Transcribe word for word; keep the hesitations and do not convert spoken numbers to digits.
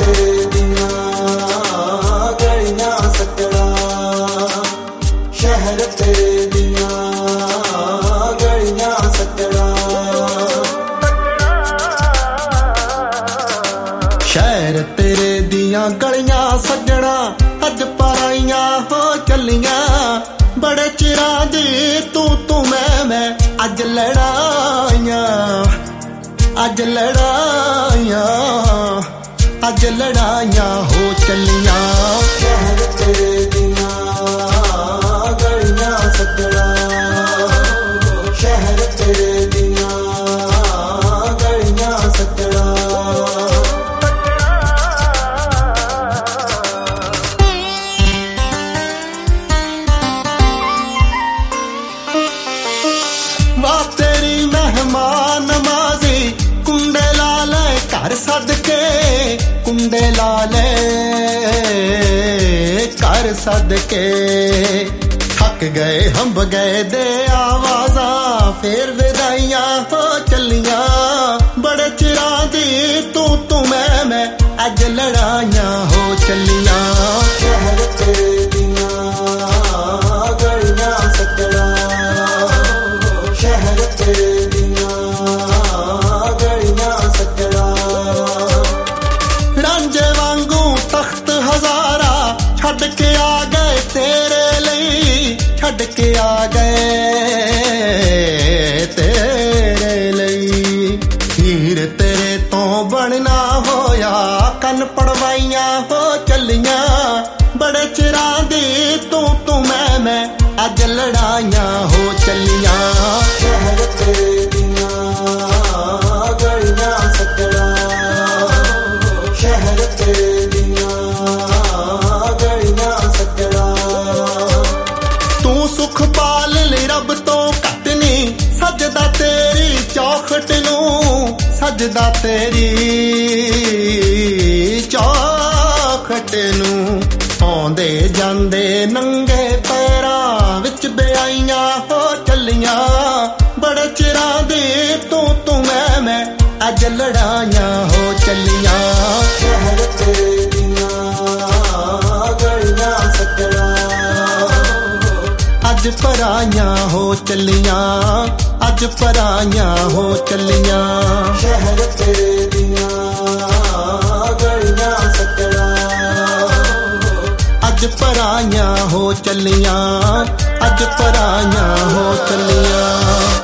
तेरे दियां गलियां सजड़ा, शहर तेरे दियां गलियां सजड़ा। शहर तेरे दियां गलियां सजड़ा अज पराइयां हो चलियां, बड़े चिरां दी तू तू मैं मैं अज लड़ाइयां, अज लड़ाइयां, अज लड़ाइयां हो चलियां। शहर तेरे दियां गलियां सजड़ा, शहर तेरे दियां गलियां सजड़ा। वाह तेरी मेहमान नमाजी कुंडे ला ले घर सदके, कुंडे ला ले घर सदके। थक गए हंब गए दे आवाज़ा फिर विदाइयां हो चलियां, बड़े चिरां दी तू तू मैं मैं अज लड़ाइयां हो चलियां। शहर तेरे दियां गलियां सजड़ा, शहर तेरे दियां गलियां सजड़ा। रांझे वांगू तख्त हजारा छड़ के आ गए तेरे लई, छड़ के आ गए तेरे लई। हीर तेरे तो बनना होया कन पड़वाइयां हो चलियां, बड़े चिरां दी तू तू मैं मैं अज लड़ाइयां हो चलियां। शहर तेरे दियां गलियां सजड़ा, शहर तेरे दियां गलियां सजड़ा। तू सुख पाल ले रब तो घट नी, सजदा तेरी चौखट नूं, सजदा तेरी चौखट नूं। आउंदे जांदे नंगे पैरां विच बेआइयां हो चलियां, बड़े चिरां दी तू तू मैं मैं अज लड़ाइयां हो चलियां। शहर तेरे दियां गलियां सजड़ा, अज पराइयां हो चलियां, अज पराइयां हो चलियां। शहर तेरे दियां गलियां सजड़ा, अज पराइयां हो चलियां, अज पराइयां हो चलियां।